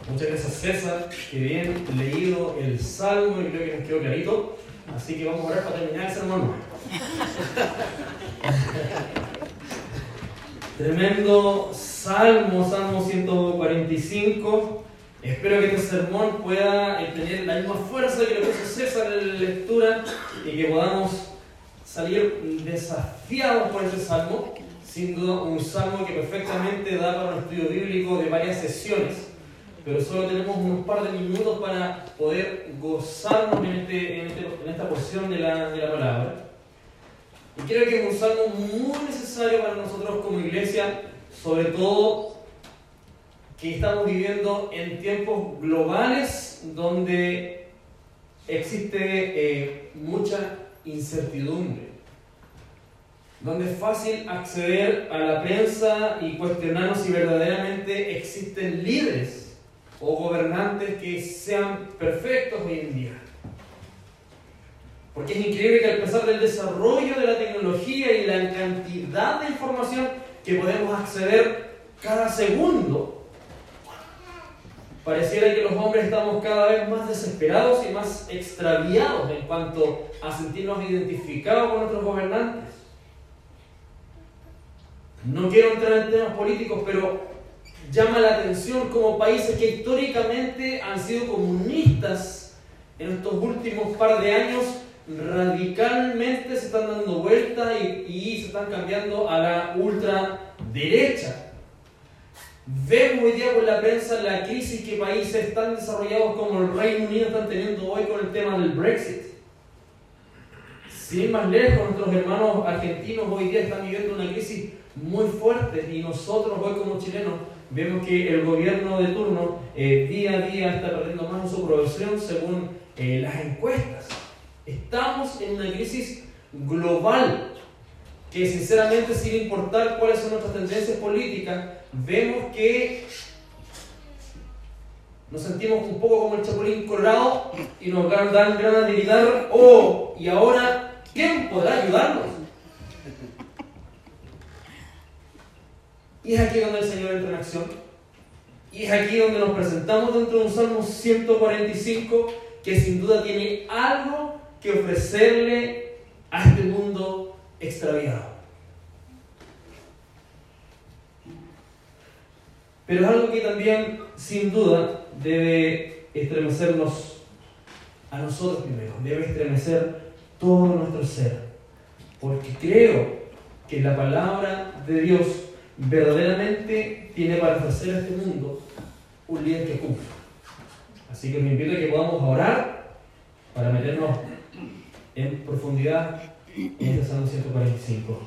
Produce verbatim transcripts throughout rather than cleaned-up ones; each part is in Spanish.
Muchas gracias, César, que bien leído el Salmo y creo que nos quedó clarito. Así que vamos a orar para terminar el sermón. Tremendo Salmo, Salmo ciento cuarenta y cinco. Espero que este sermón pueda tener la misma fuerza que le puso César en la lectura y que podamos salir desafiados por este salmo. Sin duda, un salmo que perfectamente da para un estudio bíblico de varias sesiones, pero solo tenemos unos par de minutos para poder gozarnos en, este, en, este, en esta porción de la, de la palabra. Y creo que es un salmo muy necesario para nosotros como iglesia, sobre todo que estamos viviendo en tiempos globales donde existe eh, mucha incertidumbre, donde es fácil acceder a la prensa y cuestionarnos si verdaderamente existen líderes o gobernantes que sean perfectos hoy en día. Porque es increíble que a pesar del desarrollo de la tecnología y la cantidad de información que podemos acceder cada segundo, pareciera que los hombres estamos cada vez más desesperados y más extraviados en cuanto a sentirnos identificados con nuestros gobernantes. No quiero entrar en temas políticos, pero llama la atención como países que históricamente han sido comunistas en estos últimos par de años radicalmente se están dando vuelta y, y se están cambiando a la ultraderecha. Vemos hoy día por la prensa la crisis que países tan desarrollados como el Reino Unido están teniendo hoy con el tema del Brexit. Sin ir más lejos, nuestros hermanos argentinos hoy día están viviendo una crisis muy fuerte y nosotros hoy como chilenos vemos que el gobierno de turno eh, día a día está perdiendo más en su progresión según eh, las encuestas. Estamos en una crisis global que sinceramente, sin importar cuáles son nuestras tendencias políticas, vemos que nos sentimos un poco como el Chapulín Colorado y nos dan ganas de gritar: ¡oh! ¿Y ahora quién podrá ayudarnos? Y es aquí donde el Señor entra en acción. Y es aquí donde nos presentamos dentro de un Salmo ciento cuarenta y cinco que sin duda tiene algo que ofrecerle a este mundo extraviado. Pero es algo que también, sin duda, debe estremecernos a nosotros primero. Debe estremecer todo nuestro ser. Porque creo que la palabra de Dios verdaderamente tiene para ofrecer a este mundo un líder que cumple. Así que me invito a que podamos orar para meternos en profundidad en este Salmo ciento cuarenta y cinco.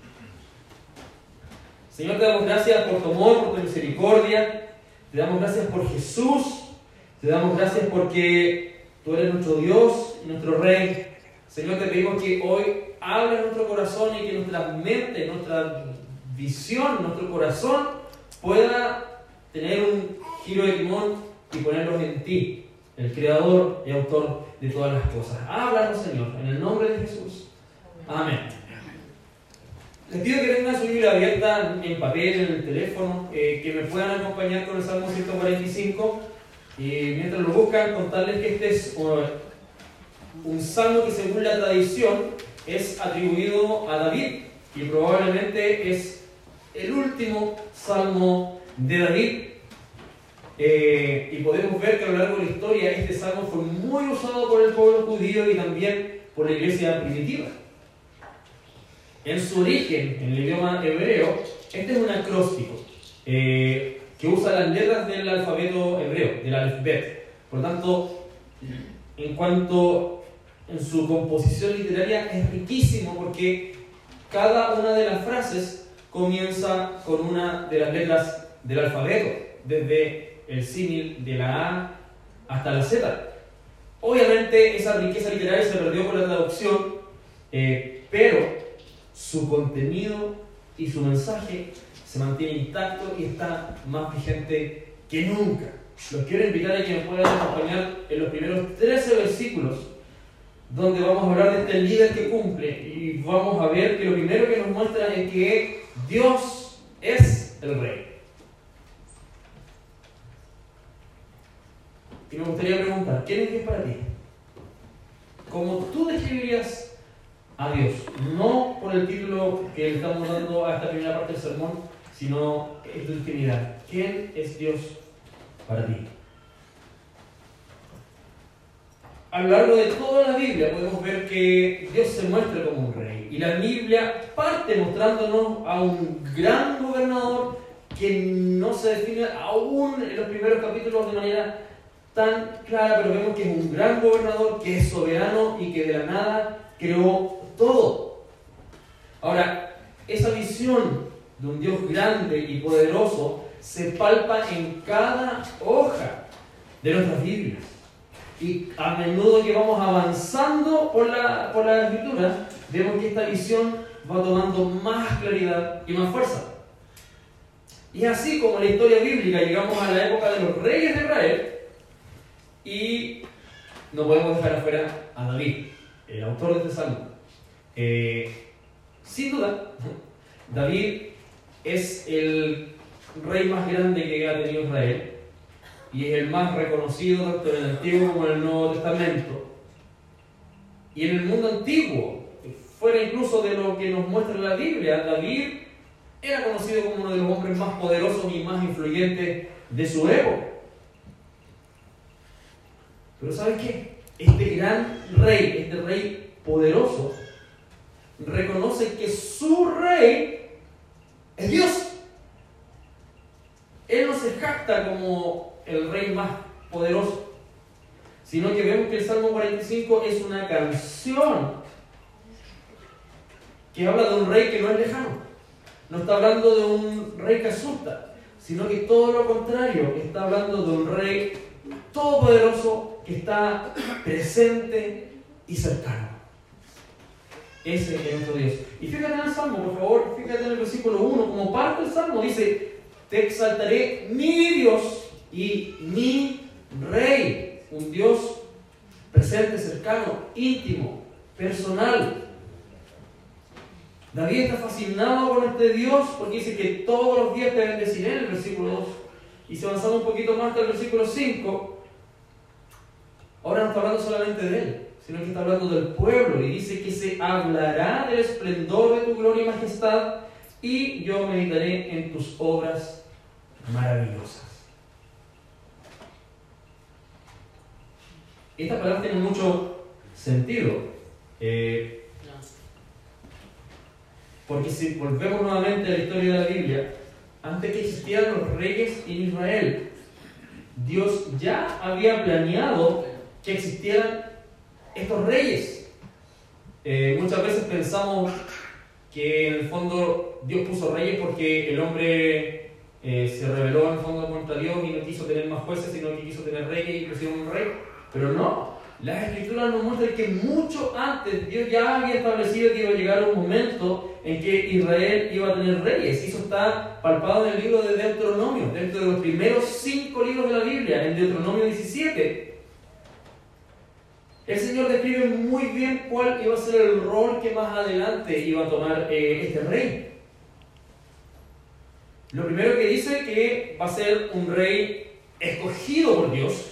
Señor, te damos gracias por tu amor, por tu misericordia. Te damos gracias por Jesús. Te damos gracias porque tú eres nuestro Dios y nuestro Rey. Señor, te pedimos que hoy hables nuestro corazón y que nuestra mente, nuestra visión, nuestro corazón pueda tener un giro de timón y ponerlos en ti, el Creador y Autor de todas las cosas. Háblanos, Señor, en el nombre de Jesús. Amén. Les pido que tengan su Biblia abierta en papel, en el teléfono, eh, que me puedan acompañar con el Salmo ciento cuarenta y cinco. Y mientras lo buscan, contarles que este es uh, un salmo que, según la tradición, es atribuido a David y probablemente es el último salmo de David. Eh, y podemos ver que a lo largo de la historia este salmo fue muy usado por el pueblo judío y también por la iglesia primitiva. En su origen, en el idioma hebreo, este es un acróstico eh, que usa las letras del alfabeto hebreo, del alfabet. Por lo tanto, en cuanto en su composición literaria es riquísimo porque cada una de las frases comienza con una de las letras del alfabeto, desde el símil de la A hasta la Z. Obviamente esa riqueza literaria se perdió con la traducción, eh, pero su contenido y su mensaje se mantiene intacto y está más vigente que nunca. Los quiero invitar a que me puedan acompañar en los primeros trece versículos, donde vamos a hablar de este líder que cumple, y vamos a ver que lo primero que nos muestra es que Dios es el Rey. Y me gustaría preguntar, ¿quién es Dios para ti? ¿Cómo tú describirías a Dios? No por el título que le estamos dando a esta primera parte del sermón, sino en tu intimidad. ¿Quién es Dios para ti? A lo largo de toda la Biblia podemos ver que Dios se muestra como un rey. Y la Biblia parte mostrándonos a un gran gobernador que no se define aún en los primeros capítulos de manera tan clara, pero vemos que es un gran gobernador, que es soberano y que de la nada creó todo. Ahora, esa visión de un Dios grande y poderoso se palpa en cada hoja de nuestras Biblias. Y a menudo que vamos avanzando por la, por la Escritura, vemos que esta visión va tomando más claridad y más fuerza. Y así como en la historia bíblica llegamos a la época de los reyes de Israel, y no podemos dejar afuera a David, el autor de este salmo. Eh, sin duda, David es el rey más grande que ha tenido Israel y es el más reconocido tanto en el Antiguo como en el Nuevo Testamento. Y en el mundo antiguo, fuera incluso de lo que nos muestra la Biblia, David era conocido como uno de los hombres más poderosos y más influyentes de su época. Pero ¿sabes qué? Este gran rey, este rey poderoso, reconoce que su rey es Dios. Él no se jacta como el rey más poderoso, sino que vemos que el Salmo cuarenta y cinco es una canción que habla de un rey que no es lejano. No está hablando de un rey que asusta, sino que todo lo contrario, está hablando de un rey todopoderoso que está presente y cercano. Ese es nuestro Dios. Y fíjate en el Salmo, por favor, fíjate en el versículo uno, como parte del Salmo dice: te exaltaré mi Dios y mi Rey. Un Dios presente, cercano, íntimo, personal. David está fascinado con este Dios porque dice que todos los días te bendeciré en el versículo dos. Y si avanzamos un poquito más hasta el versículo cinco, ahora no está hablando solamente de él, sino que está hablando del pueblo, y dice que se hablará del esplendor de tu gloria y majestad, y yo meditaré en tus obras maravillosas. Esta palabra tiene mucho sentido, eh, porque si volvemos nuevamente a la historia de la Biblia, antes que existieran los reyes en Israel, Dios ya había planeado que existieran estos reyes. Eh, muchas veces pensamos que en el fondo Dios puso reyes porque el hombre eh, se rebeló en el fondo contra Dios y no quiso tener más jueces, sino que quiso tener reyes y pusieron un rey. Pero no, las Escrituras nos muestran que mucho antes Dios ya había establecido que iba a llegar un momento en que Israel iba a tener reyes. Y eso está palpado en el libro de Deuteronomio, dentro de los primeros cinco libros de la Biblia, en Deuteronomio diecisiete. El Señor describe muy bien cuál iba a ser el rol que más adelante iba a tomar eh, este rey. Lo primero que dice que va a ser un rey escogido por Dios.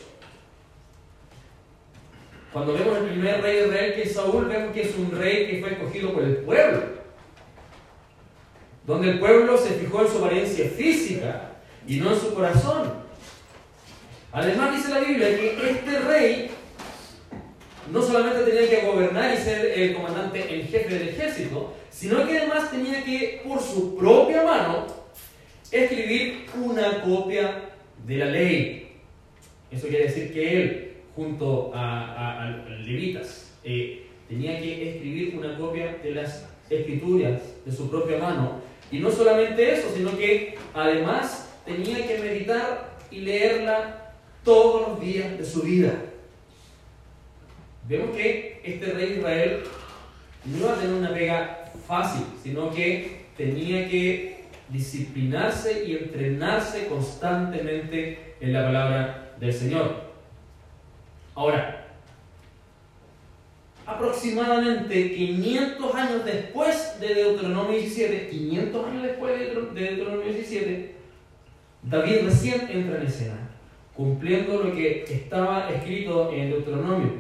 Cuando vemos el primer rey de Israel, que es Saúl, vemos que es un rey que fue escogido por el pueblo, donde el pueblo se fijó en su apariencia física y no en su corazón. Además dice la Biblia que este rey no solamente tenía que gobernar y ser el comandante en jefe del ejército, sino que además tenía que, por su propia mano, escribir una copia de la ley. Eso quiere decir que él, junto a, a, a levitas, eh, tenía que escribir una copia de las escrituras de su propia mano. Y no solamente eso, sino que además tenía que meditar y leerla todos los días de su vida. Vemos que este rey de Israel no iba a tener una pega fácil, sino que tenía que disciplinarse y entrenarse constantemente en la palabra del Señor. Ahora, aproximadamente quinientos años después de Deuteronomio diecisiete, quinientos años después de Deuteronomio diecisiete, David recién entra en escena cumpliendo lo que estaba escrito en Deuteronomio.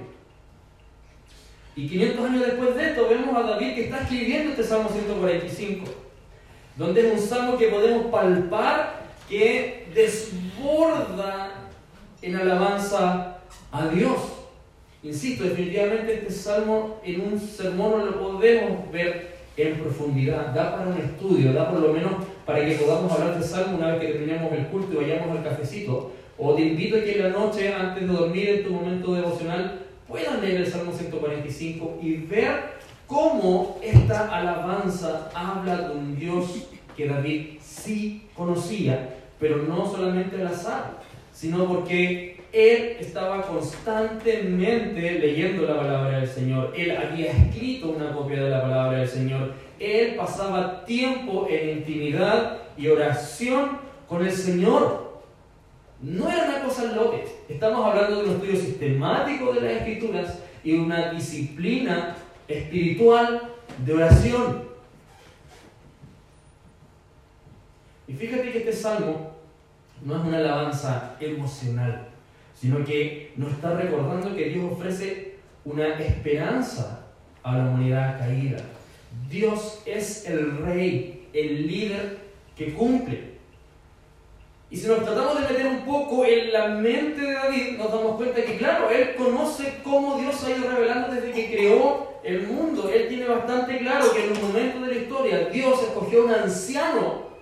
Y quinientos años después de esto vemos a David que está escribiendo este Salmo ciento cuarenta y cinco, donde es un salmo que podemos palpar que desborda en alabanza a Dios. Insisto, definitivamente este salmo en un sermón no lo podemos ver en profundidad, da para un estudio, da por lo menos para que podamos hablar de salmo una vez que terminemos el culto y vayamos al cafecito. O te invito a que en la noche, antes de dormir, en tu momento devocional, puedan leer el Salmo ciento cuarenta y cinco y ver cómo esta alabanza habla de un Dios que David sí conocía, pero no solamente al azar, sino porque él estaba constantemente leyendo la palabra del Señor. Él había escrito una copia de la palabra del Señor. Él pasaba tiempo en intimidad y oración con el Señor. No era una cosa loca. Estamos hablando de un estudio sistemático de las Escrituras y una disciplina espiritual de oración. Y fíjate que este salmo no es una alabanza emocional, sino que nos está recordando que Dios ofrece una esperanza a la humanidad caída. Dios es el rey, el líder que cumple. Y si nos tratamos de meter un poco en la mente de David, nos damos cuenta que, claro, él conoce cómo Dios ha ido revelando desde que creó el mundo. Él tiene bastante claro que en un momento de la historia Dios escogió a un anciano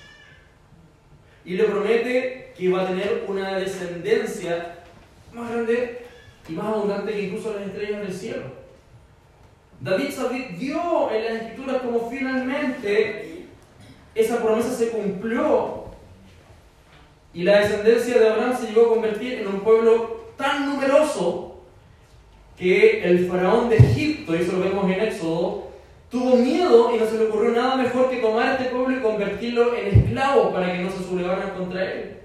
y le promete que va a tener una descendencia más grande y más abundante que incluso las estrellas del cielo. David vio en las Escrituras cómo finalmente esa promesa se cumplió y la descendencia de Abraham se llegó a convertir en un pueblo tan numeroso que el faraón de Egipto, y eso lo vemos en Éxodo, tuvo miedo y no se le ocurrió nada mejor que tomar a este pueblo y convertirlo en esclavos para que no se sublevaran contra él.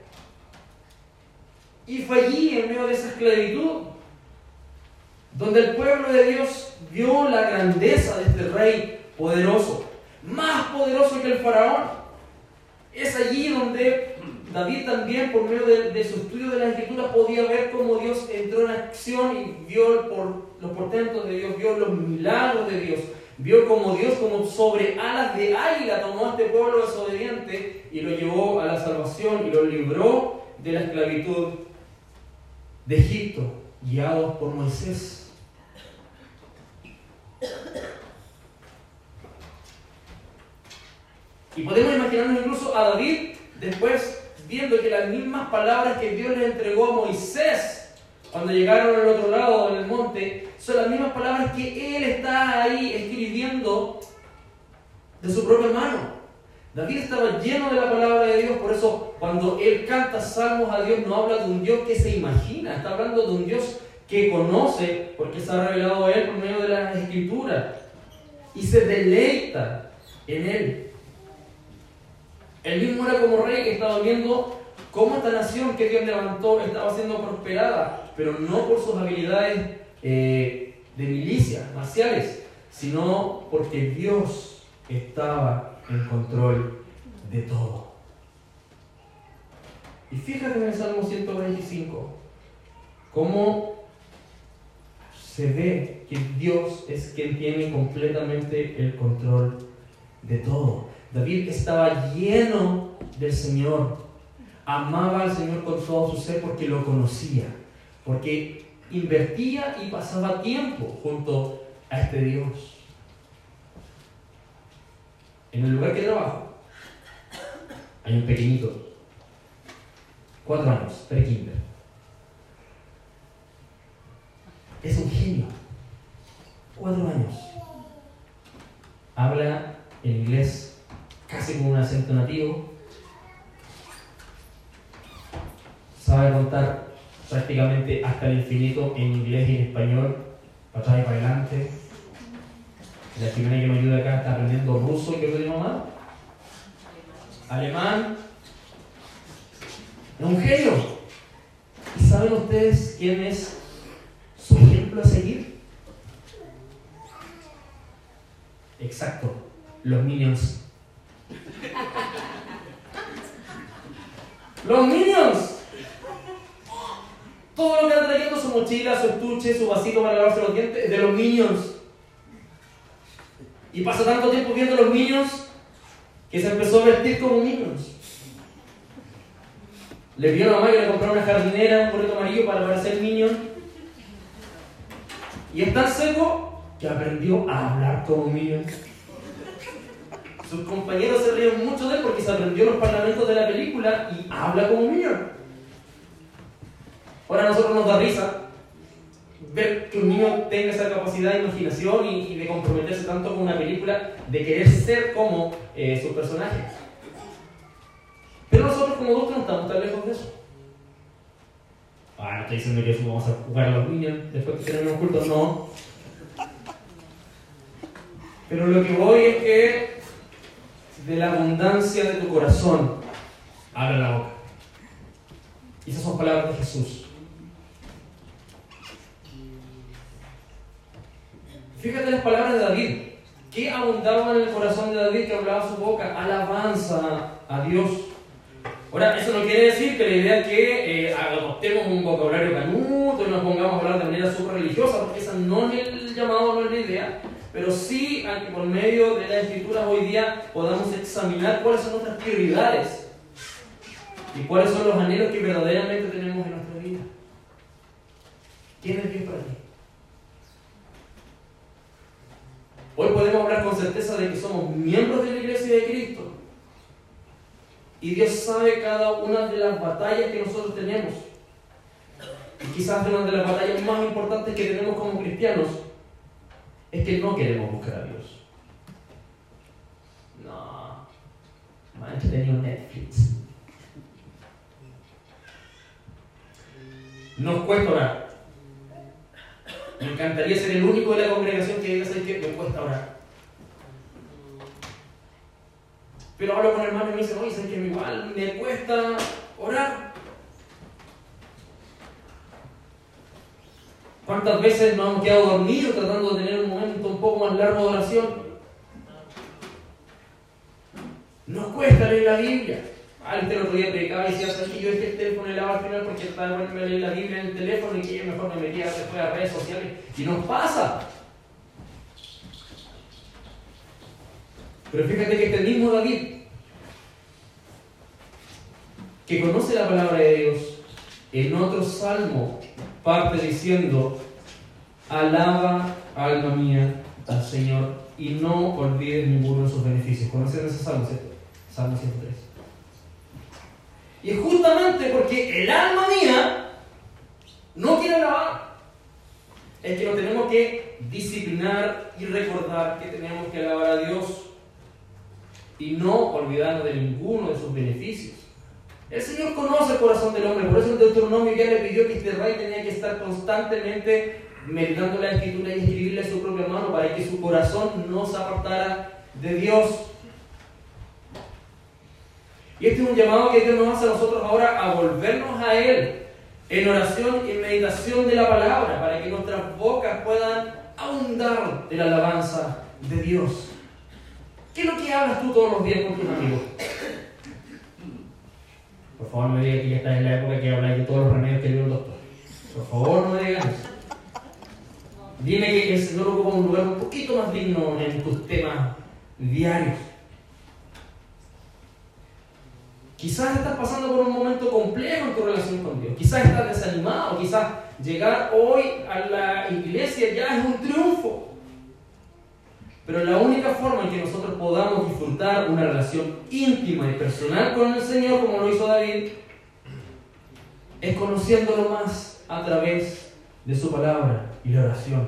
Y fue allí, en medio de esa esclavitud, donde el pueblo de Dios vio la grandeza de este rey poderoso, más poderoso que el faraón. Es allí donde David también, por medio de, de su estudio de las Escrituras, podía ver cómo Dios entró en acción y vio por, los portentos de Dios, vio los milagros de Dios, vio cómo Dios, como sobre alas de águila, tomó a este pueblo desobediente y lo llevó a la salvación y lo libró de la esclavitud de Egipto, guiados por Moisés. Y podemos imaginarnos incluso a David después viendo que las mismas palabras que Dios le entregó a Moisés cuando llegaron al otro lado del monte son las mismas palabras que él está ahí escribiendo de su propia mano. David estaba lleno de la palabra de Dios, por eso cuando él canta salmos a Dios no habla de un Dios que se imagina, está hablando de un Dios que conoce porque se ha revelado a él por medio de las Escrituras y se deleita en él. Él mismo era como rey que estaba viendo cómo esta nación que Dios levantó estaba siendo prosperada, pero no por sus habilidades eh, de milicia, marciales, sino porque Dios estaba en control de todo. Y fíjate en el Salmo ciento veinticinco, cómo se ve que Dios es quien tiene completamente el control de todo. David estaba lleno del Señor, amaba al Señor con todo su ser porque lo conocía, porque invertía y pasaba tiempo junto a este Dios. En el lugar que trabajo hay un pequeñito, cuatro años, pre-kinder. Es un genio, cuatro años. Habla en inglés casi con un acento nativo, sabe contar prácticamente hasta el infinito en inglés y en español, para atrás y para adelante. La chica que me ayuda acá está aprendiendo ruso, ¿y qué otro idioma más? Alemán. Es un genio. ¿Y saben ustedes quién es su ejemplo a seguir? Exacto, los Minions. Los Minions. Todo lo que anda trayendo, su mochila, su estuche, su vasito para lavarse los dientes, es de los Minions. Y pasa tanto tiempo viendo los Minions que se empezó a vestir como Minions. Le pidió a la mamá que le comprara una jardinera, un gorrito amarillo para parecer Minion. Y es tan seco que aprendió a hablar como Minion. Sus compañeros se ríen mucho de él porque se aprendió los parlamentos de la película y habla como Minion. Ahora a nosotros nos da risa ver que un niño tenga esa capacidad de imaginación y, y de comprometerse tanto con una película, de querer ser como eh, sus personajes. Pero nosotros como adultos no estamos tan lejos de eso. Ah, no estoy diciendo que vamos a jugar a los niños después que tenemos cultos, no. Pero lo que voy es que de la abundancia de tu corazón abre la boca. Y esas son palabras de Jesús. Fíjate las palabras de David. ¿Qué abundaba en el corazón de David que hablaba su boca? Alabanza a Dios. Ahora, eso no quiere decir que la idea es que eh, adoptemos un vocabulario canuto y nos pongamos a hablar de manera súper religiosa, porque esa no es el llamado, no es la idea. Pero sí, a que por medio de las escrituras hoy día podamos examinar cuáles son nuestras prioridades y cuáles son los anhelos que verdaderamente tenemos en nuestra vida. ¿Quién es Dios para ti? Hoy podemos hablar con certeza de que somos miembros de la Iglesia de Cristo. Y Dios sabe cada una de las batallas que nosotros tenemos. Y quizás una de las batallas más importantes que tenemos como cristianos es que no queremos buscar a Dios. No, más entretenido Netflix. Nos cuesta orar. Me encantaría ser el único de la congregación que diga que me cuesta orar. Pero hablo con hermanos y me dicen, oye, ¿sabes que igual me cuesta orar? ¿Cuántas veces nos hemos quedado dormidos tratando de tener un momento un poco más largo de oración? Nos cuesta leer la Biblia. Antes el otro día predicaba y decía, ¿sabes que yo dejé el teléfono helado al final porque estaba poniendo a leer la Biblia en el teléfono y que yo mejor me metía después a redes sociales? Y nos pasa. Pero fíjate que este mismo David, que conoce la palabra de Dios, en otro salmo parte diciendo, alaba, alma mía, al Señor, y no olvides ninguno de sus beneficios. ¿Conocen ese salmo, cierto? Salmo ciento tres. Y es justamente porque el alma mía no quiere alabar, es que nos tenemos que disciplinar y recordar que tenemos que alabar a Dios y no olvidarnos de ninguno de sus beneficios. El Señor conoce el corazón del hombre, por eso el Deuteronomio ya le pidió que este rey tenía que estar constantemente meditando la Escritura y escribirle a su propia mano para que su corazón no se apartara de Dios. Y este es un llamado que Dios nos hace a nosotros ahora a volvernos a Él en oración y en meditación de la palabra, para que nuestras bocas puedan abundar de la alabanza de Dios. ¿Qué es lo que hablas tú todos los días con tus amigos? Por favor, no me digas que ya estás en la época que habláis de todos los remedios que dio el doctor. Por favor, no me digas eso. Dime que el Señor ocupa un lugar un poquito más digno en tus temas diarios. Quizás estás pasando por un momento complejo en tu relación con Dios. Quizás estás desanimado. Quizás llegar hoy a la iglesia ya es un triunfo. Pero la única forma en que nosotros podamos disfrutar una relación íntima y personal con el Señor, como lo hizo David, es conociéndolo más a través de su palabra y la oración.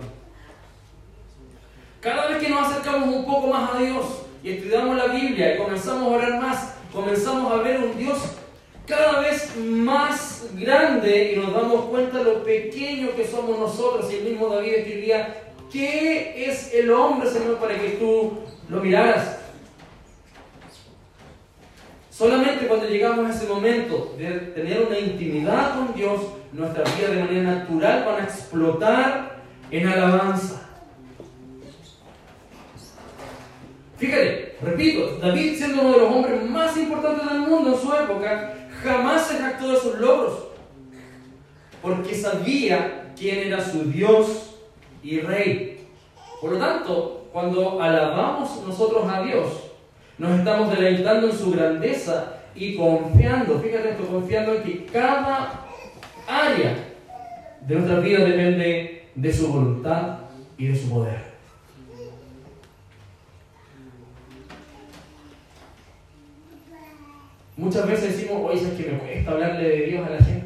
Cada vez que nos acercamos un poco más a Dios y estudiamos la Biblia y comenzamos a orar más, comenzamos a ver un Dios cada vez más grande y nos damos cuenta de lo pequeño que somos nosotros. Y el mismo David escribía, ¿qué es el hombre, Señor, para que tú lo miraras? Solamente cuando llegamos a ese momento de tener una intimidad con Dios, nuestras vidas de manera natural van a explotar en alabanza. Fíjate, repito, David, siendo uno de los hombres más importantes del mundo en su época, jamás se jactó de sus logros. porque sabía quién era su Dios y Rey. Por lo tanto, cuando alabamos nosotros a Dios, nos estamos deleitando en su grandeza y confiando, fíjate esto, confiando en que cada área de nuestra vida depende de su voluntad y de su poder. Muchas veces decimos, oye, es que me cuesta hablarle de Dios a la gente.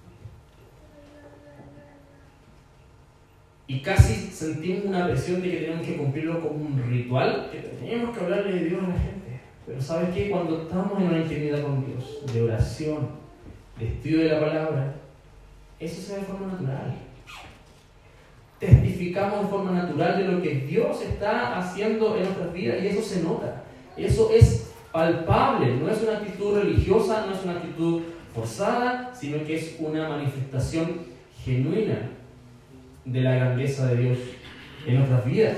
Y casi sentimos una presión de que tenemos que cumplirlo como un ritual, que tenemos que hablarle de Dios a la gente. Pero ¿sabes qué? Cuando estamos en una intimidad con Dios, de oración, de estudio de la palabra, eso se ve de forma natural. Testificamos de forma natural de lo que Dios está haciendo en nuestras vidas y eso se nota. Eso es palpable, no es una actitud religiosa, no es una actitud forzada, sino que es una manifestación genuina de la grandeza de Dios en nuestras vidas.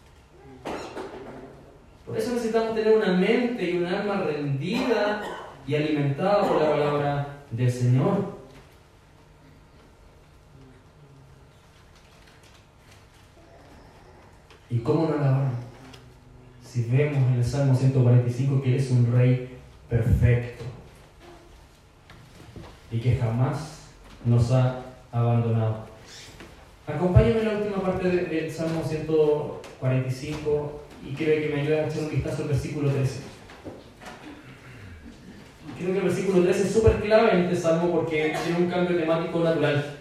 Por eso necesitamos tener una mente y un alma rendida y alimentada por la palabra del Señor. ¿Y cómo no alabar? Si vemos en el Salmo ciento cuarenta y cinco que Él es un Rey perfecto y que jamás nos ha abandonado. Acompáñame en la última parte del Salmo ciento cuarenta y cinco y quiero que me ayudes a echar un vistazo al versículo trece. Creo que el versículo trece es súper clave en este Salmo porque tiene un cambio temático natural.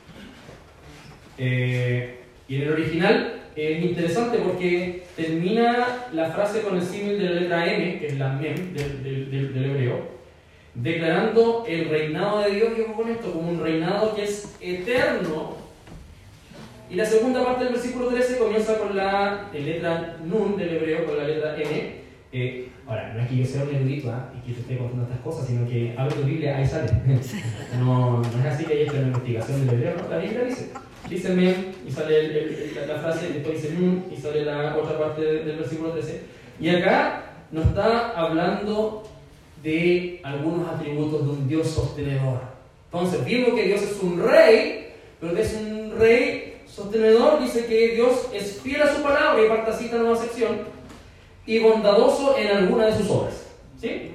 Eh, y en el original es interesante porque termina la frase con el símil de la letra M, que es la mem del, del, del, del hebreo, declarando el reinado de Dios, y ojo con esto, como un reinado que es eterno. Y la segunda parte del versículo trece comienza con la letra nun del hebreo, con la letra M. Eh, ahora, no es que yo sea un erudito ¿eh? y que te esté contando estas cosas, sino que abre tu Biblia, ahí sale. No, no es así que hay hecho una investigación del hebreo, no, la Biblia dice. Dice mem y sale el, el, la, la frase, después dice nun y sale la otra parte del, del versículo trece. Y acá nos está hablando de algunos atributos de un Dios sostenedor. Entonces, vimos que Dios es un rey, pero que es un rey sostenedor. Dice que Dios es fiel a su palabra, y parte así esta nueva sección, y bondadoso en alguna de sus obras. ¿Sí?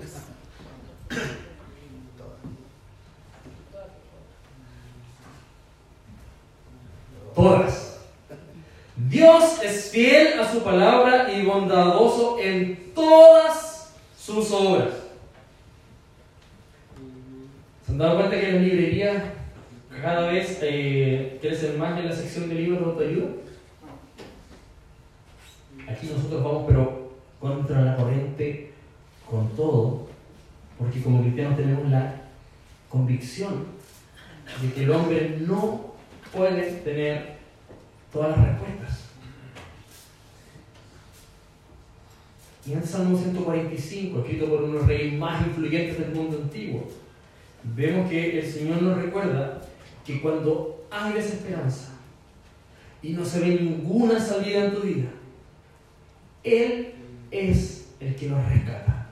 Todas. Dios es fiel a su palabra y bondadoso en todas sus obras. ¿Se han dado cuenta que en las librerías cada vez eh, crecen más en la sección de libros de autoayuda? Aquí nosotros vamos pero contra la corriente con todo, porque como cristianos tenemos la convicción de que el hombre no puede tener todas las respuestas. Y en el Salmo ciento cuarenta y cinco, escrito por uno de los reyes más influyentes del mundo antiguo, vemos que el Señor nos recuerda que cuando hay desesperanza y no se ve ninguna salida en tu vida, Él es el que nos rescata.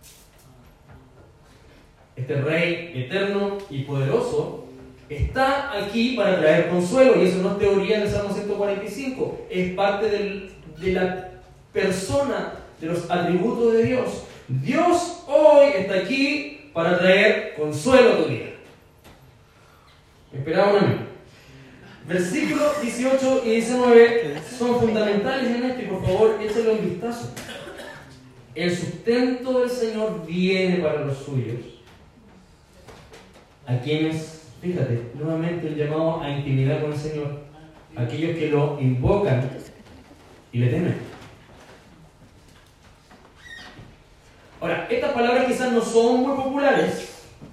Este Rey eterno y poderoso está aquí para traer consuelo, y eso no es teoría del Salmo ciento cuarenta y cinco, es parte del, de la persona, de los atributos de Dios. Dios hoy está aquí para traer consuelo a tu vida. Esperaba un año. Versículos dieciocho y diecinueve son fundamentales en esto, y por favor échale un vistazo. El sustento del Señor viene para los suyos, a quienes, fíjate, nuevamente el llamado a intimidad con el Señor, aquellos que lo invocan y le temen. Ahora, estas palabras quizás no son muy populares,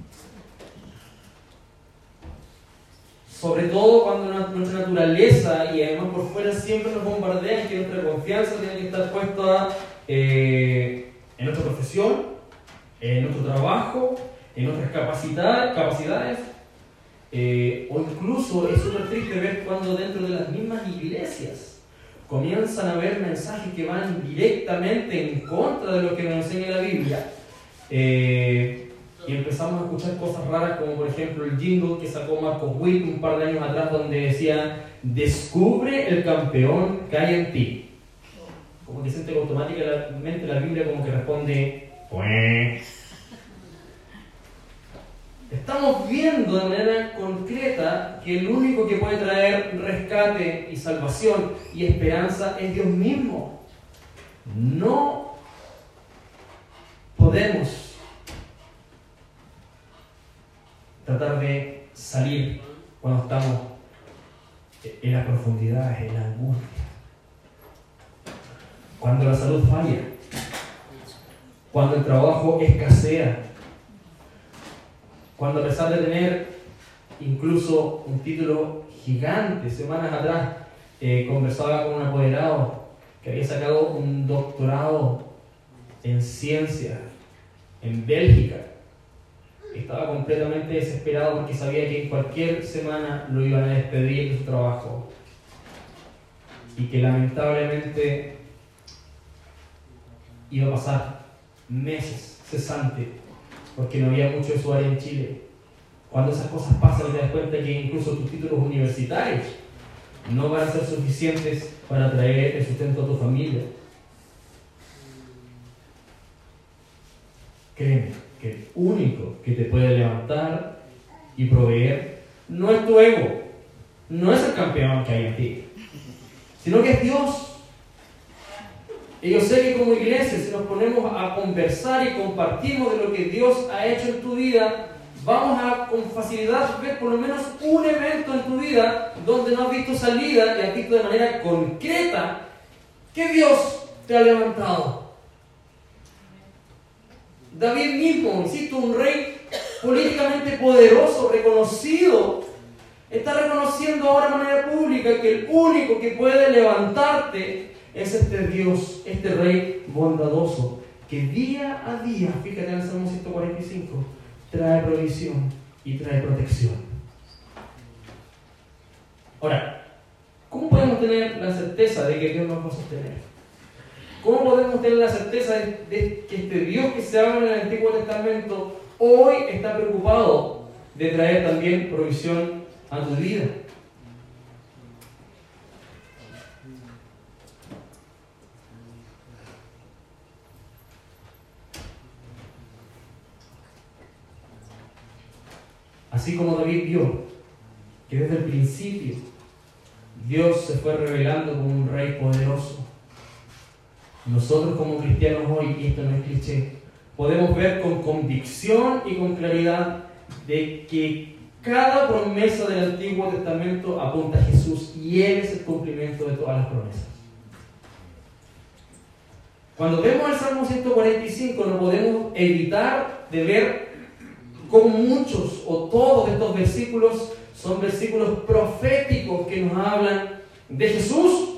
sobre todo cuando nuestra naturaleza y además por fuera siempre nos bombardean que nuestra confianza tiene que estar puesta eh, en nuestra profesión, en nuestro trabajo, en nuestras capacidades, capacidades. Eh, o incluso es súper triste ver cuando dentro de las mismas iglesias comienzan a haber mensajes que van directamente en contra de lo que nos enseña la Biblia, eh, y empezamos a escuchar cosas raras como por ejemplo el jingle que sacó Marcos Witt un par de años atrás donde decía: descubre el campeón que hay en ti. Como que siente que automáticamente la Biblia como que responde: pues. Estamos viendo de manera concreta que el único que puede traer rescate y salvación y esperanza es Dios mismo. No podemos tratar de salir cuando estamos en las profundidades, en la angustia, cuando la salud falla, cuando el trabajo escasea, cuando a pesar de tener incluso un título gigante, semanas atrás eh, conversaba con un apoderado que había sacado un doctorado en ciencia en Bélgica. Estaba completamente desesperado porque sabía que en cualquier semana lo iban a despedir de su trabajo y que lamentablemente iba a pasar meses cesante porque no había mucho de su área en Chile. Cuando esas cosas pasan, te das cuenta que incluso tus títulos universitarios no van a ser suficientes para traer el sustento a tu familia. Créeme que el único que te puede levantar y proveer no es tu ego, no es el campeón que hay en ti, sino que es Dios. Y yo sé que como iglesia, si nos ponemos a conversar y compartimos de lo que Dios ha hecho en tu vida, vamos a con facilidad ver por lo menos un evento en tu vida donde no has visto salida y has visto de manera concreta que Dios te ha levantado. David mismo, insisto, un rey políticamente poderoso, reconocido, está reconociendo ahora de manera pública que el único que puede levantarte es este Dios, este Rey bondadoso, que día a día, fíjate en el Salmo ciento cuarenta y cinco, trae provisión y trae protección. Ahora, ¿cómo podemos tener la certeza de que Dios nos va a sostener? ¿Cómo podemos tener la certeza de, de que este Dios que se habla en el Antiguo Testamento hoy está preocupado de traer también provisión a tu vida? Así como David vio que desde el principio Dios se fue revelando como un rey poderoso, nosotros como cristianos hoy, y esto no es cliché, podemos ver con convicción y con claridad de que cada promesa del Antiguo Testamento apunta a Jesús y Él es el cumplimiento de todas las promesas. Cuando vemos el Salmo ciento cuarenta y cinco no podemos evitar de ver como muchos o todos estos versículos son versículos proféticos que nos hablan de Jesús.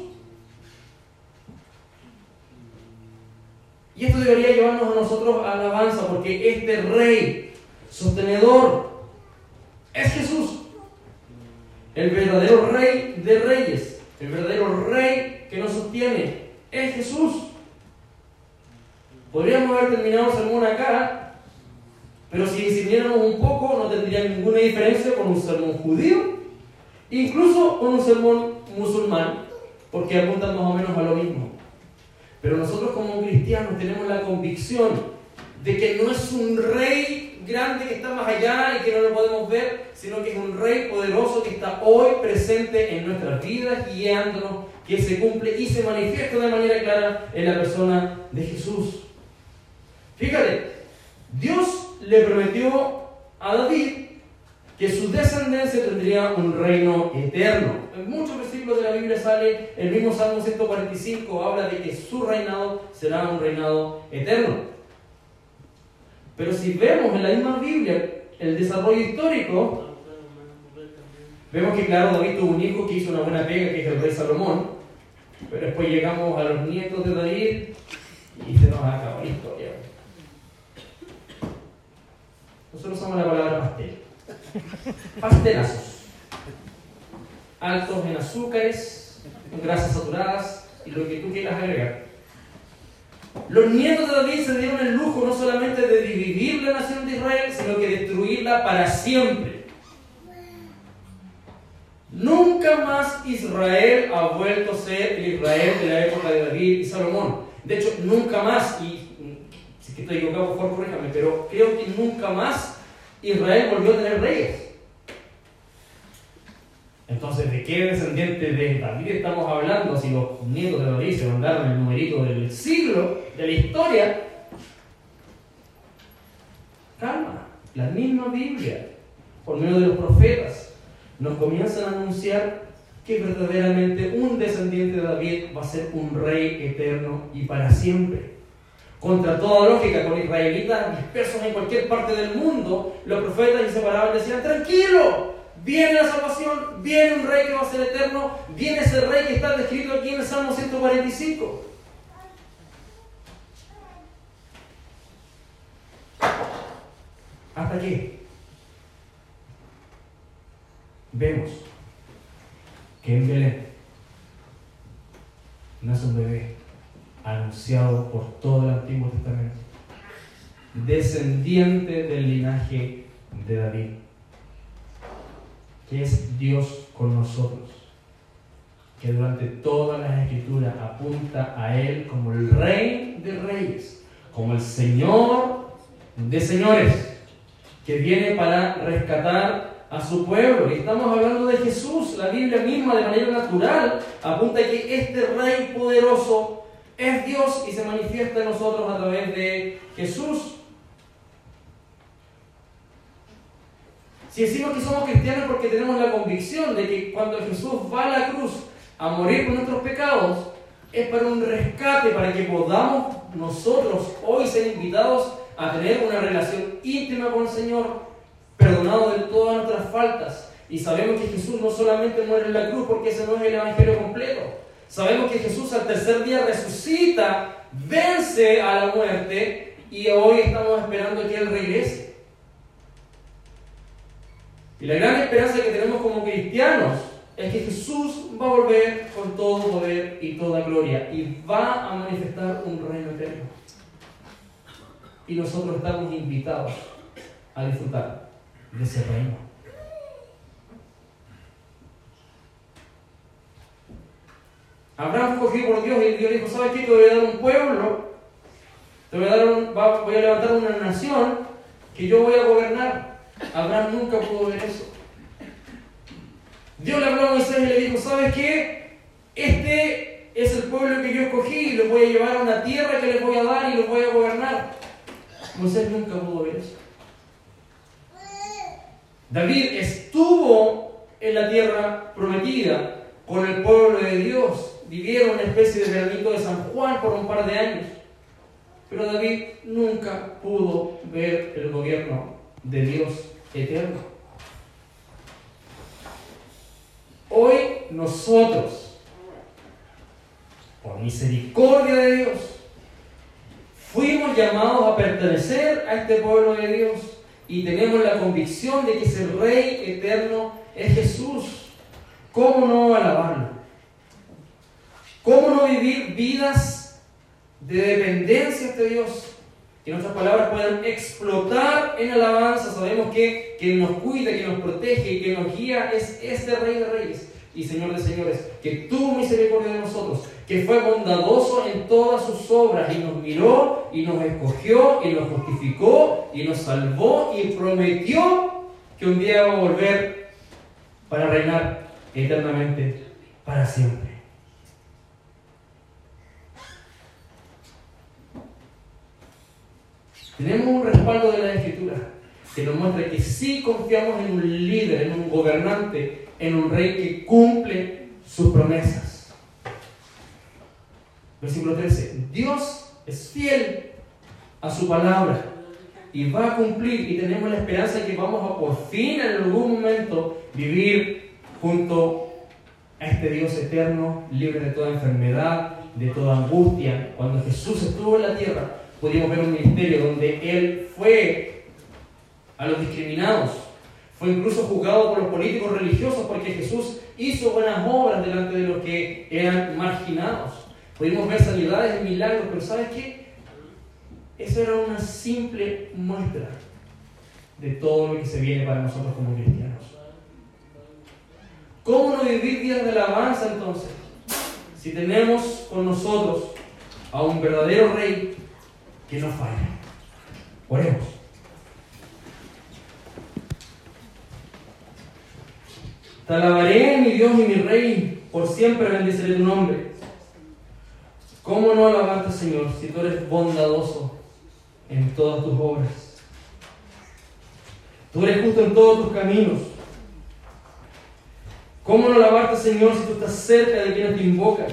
Y esto debería llevarnos a nosotros a alabanza, porque este Rey sostenedor es Jesús, el verdadero Rey de reyes, el verdadero Rey que nos sostiene es Jesús. Podríamos haber terminado el sermón acá, pero si discerniéramos un poco, no tendría ninguna diferencia con un sermón judío, incluso con un sermón musulmán, porque apuntan más o menos a lo mismo. Pero nosotros como cristianos tenemos la convicción de que no es un rey grande que está más allá y que no lo podemos ver, sino que es un rey poderoso que está hoy presente en nuestras vidas, guiándonos, que se cumple y se manifiesta de manera clara en la persona de Jesús. Fíjate, Dios le prometió a David que su descendencia tendría un reino eterno. En muchos versículos de la Biblia sale el mismo Salmo ciento cuarenta y cinco, habla de que su reinado será un reinado eterno. Pero si vemos en la misma Biblia el desarrollo histórico, vemos que claro, David tuvo un hijo que hizo una buena pega, que es el rey Salomón, pero después llegamos a los nietos de David y se nos acabó la historia. Nosotros somos la palabra pastel. Pastelazos. Altos en azúcares, en grasas saturadas y lo que tú quieras agregar. Los nietos de David se dieron el lujo no solamente de dividir la nación de Israel, sino que destruirla para siempre. Nunca más Israel ha vuelto a ser el Israel de la época de David y Salomón. De hecho, nunca más, y si es que estoy equivocado, por favor, corríjame, pero creo que nunca más Israel volvió a tener reyes. Entonces, ¿de qué descendiente de David estamos hablando si los nietos de David se mandaron el numerito del siglo, de la historia? Calma, la misma Biblia, por medio de los profetas, nos comienzan a anunciar que verdaderamente un descendiente de David va a ser un rey eterno y para siempre. Contra toda lógica, con israelitas dispersos en cualquier parte del mundo, los profetas inseparables decían: tranquilo, viene la salvación, viene un rey que va a ser eterno, viene ese rey que está descrito aquí en el Salmo ciento cuarenta y cinco. ¿Hasta qué? Vemos que en Belén nace un bebé anunciado por todo el Antiguo Testamento, descendiente del linaje de David, que es Dios con nosotros, que durante todas las Escrituras apunta a Él como el Rey de Reyes, como el Señor de Señores, que viene para rescatar a su pueblo. Y estamos hablando de Jesús. La Biblia misma, de manera natural, apunta a que este Rey poderoso es Dios y se manifiesta en nosotros a través de Jesús. Si decimos que somos cristianos porque tenemos la convicción de que cuando Jesús va a la cruz a morir por nuestros pecados, es para un rescate, para que podamos nosotros hoy ser invitados a tener una relación íntima con el Señor, perdonado de todas nuestras faltas. Y sabemos que Jesús no solamente muere en la cruz, porque ese no es el evangelio completo. Sabemos que Jesús al tercer día resucita, vence a la muerte, y hoy estamos esperando que Él regrese. Y la gran esperanza que tenemos como cristianos es que Jesús va a volver con todo poder y toda gloria y va a manifestar un reino eterno. Y nosotros estamos invitados a disfrutar de ese reino. Abraham fue escogido por Dios y Dios dijo: ¿sabes qué? Te voy a dar un pueblo, te voy a, dar un, voy a levantar una nación que yo voy a gobernar. Abraham nunca pudo ver eso. Dios le habló a Moisés y le dijo: ¿sabes qué? Este es el pueblo que yo escogí y los voy a llevar a una tierra que les voy a dar y los voy a gobernar. Moisés nunca pudo ver eso. David estuvo en la tierra prometida con el pueblo de Dios. Vivieron una especie de veranito de San Juan por un par de años. Pero David nunca pudo ver el gobierno de Dios eterno. Hoy nosotros, por misericordia de Dios, fuimos llamados a pertenecer a este pueblo de Dios y tenemos la convicción de que ese Rey eterno es Jesús. ¿Cómo no alabarlo? ¿Cómo no vivir vidas de dependencia de Dios? Que nuestras palabras puedan explotar en alabanza. Sabemos que quien nos cuida, que nos protege y que nos guía es este Rey de Reyes y Señor de Señores, que tuvo misericordia de nosotros, que fue bondadoso en todas sus obras y nos miró y nos escogió y nos justificó y nos salvó y prometió que un día va a volver para reinar eternamente para siempre. Tenemos un respaldo de la Escritura que nos muestra que sí confiamos en un líder, en un gobernante, en un rey que cumple sus promesas. Versículo trece. Dios es fiel a su palabra y va a cumplir, y tenemos la esperanza de que vamos a por fin en algún momento vivir junto a este Dios eterno, libre de toda enfermedad, de toda angustia. Cuando Jesús estuvo en la tierra, pudimos ver un ministerio donde Él fue a los discriminados, fue incluso juzgado por los políticos religiosos porque Jesús hizo buenas obras delante de los que eran marginados. Pudimos ver sanidades y milagros, pero ¿sabes qué? Eso era una simple muestra de todo lo que se viene para nosotros como cristianos. ¿Cómo no vivir días de alabanza entonces? Si tenemos con nosotros a un verdadero Rey que no falla. Oremos. Te alabaré, mi Dios y mi Rey, por siempre bendeciré tu nombre. ¿Cómo no alabarte, Señor, si tú eres bondadoso en todas tus obras? Tú eres justo en todos tus caminos. ¿Cómo no alabarte, Señor, si tú estás cerca de quienes te invocan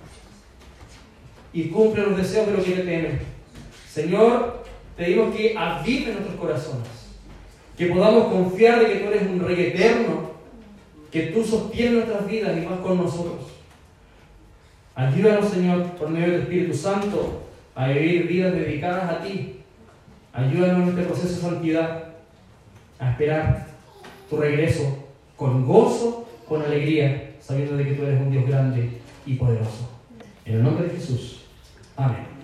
y cumple los deseos de los que te temen? Señor, pedimos que habite en nuestros corazones, que podamos confiar de que tú eres un Rey eterno, que tú sostienes nuestras vidas y vas con nosotros. Ayúdanos, Señor, por medio de tu Espíritu Santo, a vivir vidas dedicadas a ti. Ayúdanos en este proceso de santidad, a esperar tu regreso con gozo, con alegría, sabiendo de que tú eres un Dios grande y poderoso. En el nombre de Jesús. Amén.